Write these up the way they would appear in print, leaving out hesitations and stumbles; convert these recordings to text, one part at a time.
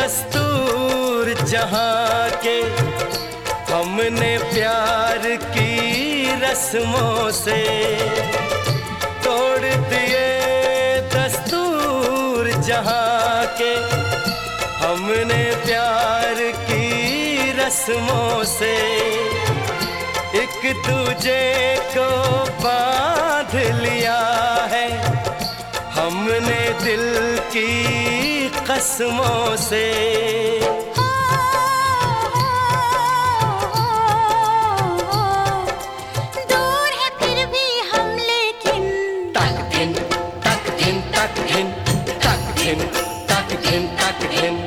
दस्तूर जहाँ के, हमने प्यार की रस्मों से तोड़ दिए दस्तूर जहाँ के, हमने प्यार की रस्मों से एक दूजे को बांध लिया है, हमने दिल की कसमों से। दूर है फिर भी हम लेकिन, तक दिन तक दिन तक दिन तक दिन तक दिन तक दिन।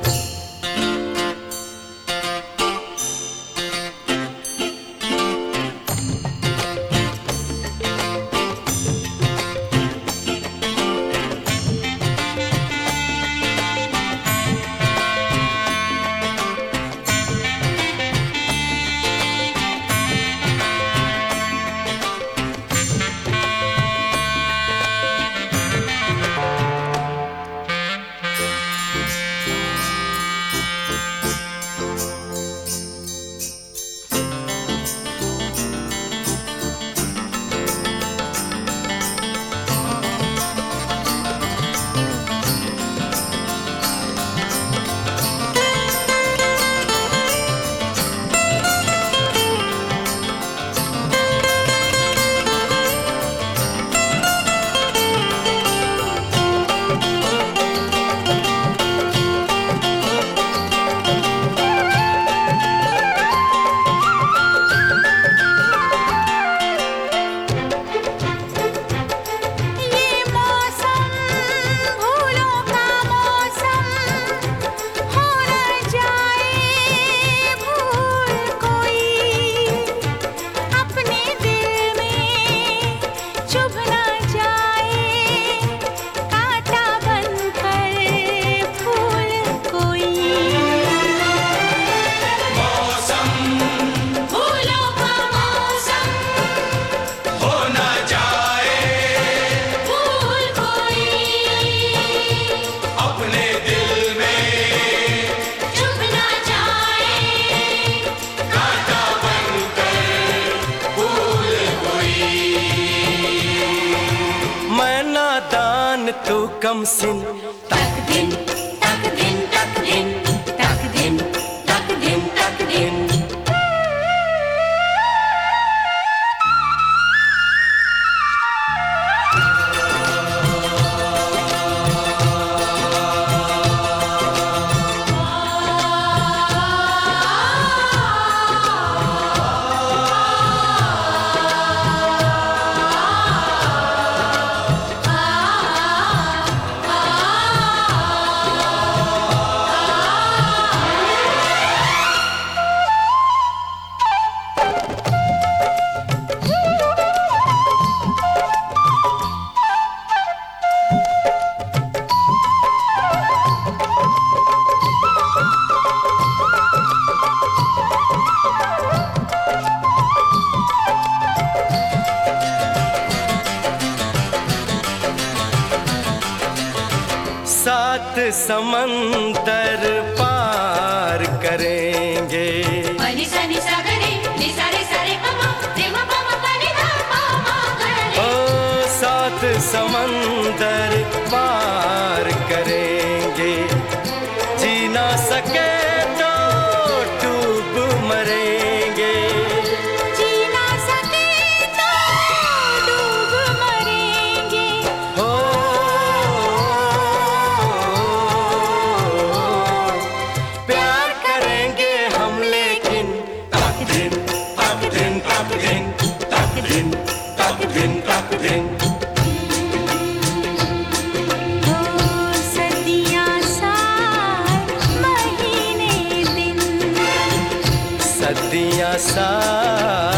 तू कम सिन, तक दिन तक दिन तक दिन तक दिन तक दिन तक दिन। सात समंदर पार करेंगे, ओ सात समंदर पार करेंगे, जी ना सके तो डूब मरेंगे, जी ना सके तो डूब मरेंगे। हो प्यार करेंगे हम लेकिन, तक दिन तक दिन तक दिन तक दिन तक दिन तक दिन। सदियाँ साल महीने दिन, सदियाँ साल